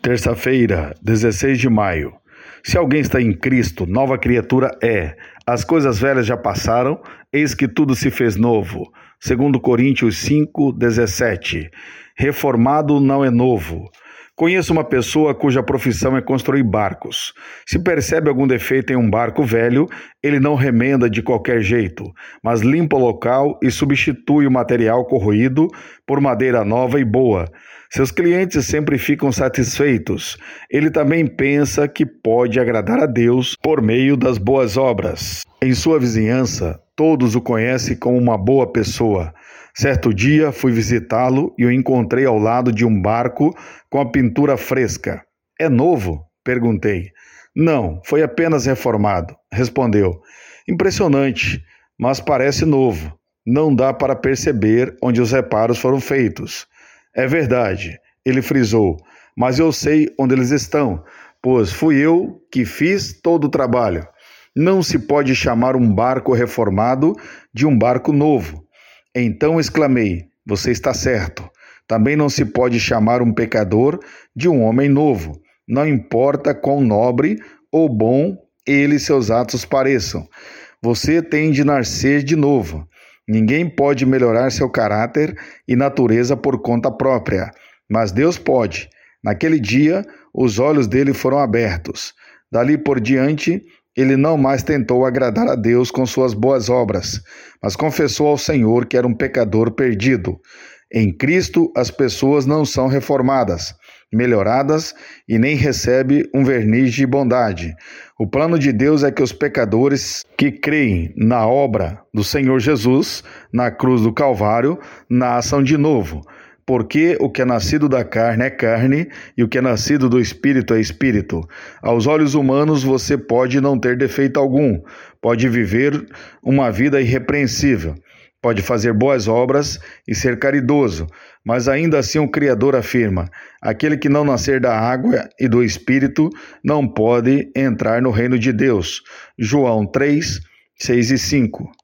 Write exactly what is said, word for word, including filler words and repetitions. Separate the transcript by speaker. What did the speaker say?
Speaker 1: Terça-feira, dezesseis de maio. Se alguém está em Cristo, nova criatura é. As coisas velhas já passaram, eis que tudo se fez novo. Segundo Coríntios cinco, dezessete. Reformado não é novo. Conheço uma pessoa cuja profissão é construir barcos. Se percebe algum defeito em um barco velho, ele não remenda de qualquer jeito, mas limpa o local e substitui o material corroído por madeira nova e boa. Seus clientes sempre ficam satisfeitos. Ele também pensa que pode agradar a Deus por meio das boas obras. Em sua vizinhança, todos o conhecem como uma boa pessoa. Certo dia fui visitá-lo e o encontrei ao lado de um barco com a pintura fresca. É novo? Perguntei. Não, foi apenas reformado, respondeu. Impressionante, mas parece novo. Não dá para perceber onde os reparos foram feitos. É verdade, ele frisou, mas eu sei onde eles estão, pois fui eu que fiz todo o trabalho. Não se pode chamar um barco reformado de um barco novo. Então exclamei, você está certo. Também não se pode chamar um pecador de um homem novo. Não importa quão nobre ou bom ele e seus atos pareçam. Você tem de nascer de novo. Ninguém pode melhorar seu caráter e natureza por conta própria, mas Deus pode. Naquele dia, os olhos dele foram abertos. Dali por diante, ele não mais tentou agradar a Deus com suas boas obras, mas confessou ao Senhor que era um pecador perdido. Em Cristo, as pessoas não são reformadas, melhoradas e nem recebem um verniz de bondade. O plano de Deus é que os pecadores que creem na obra do Senhor Jesus, na cruz do Calvário, nasçam de novo. Porque o que é nascido da carne é carne, e o que é nascido do Espírito é Espírito. Aos olhos humanos você pode não ter defeito algum, pode viver uma vida irrepreensível, pode fazer boas obras e ser caridoso, mas ainda assim o Criador afirma, aquele que não nascer da água e do Espírito não pode entrar no reino de Deus. João três, seis e cinco.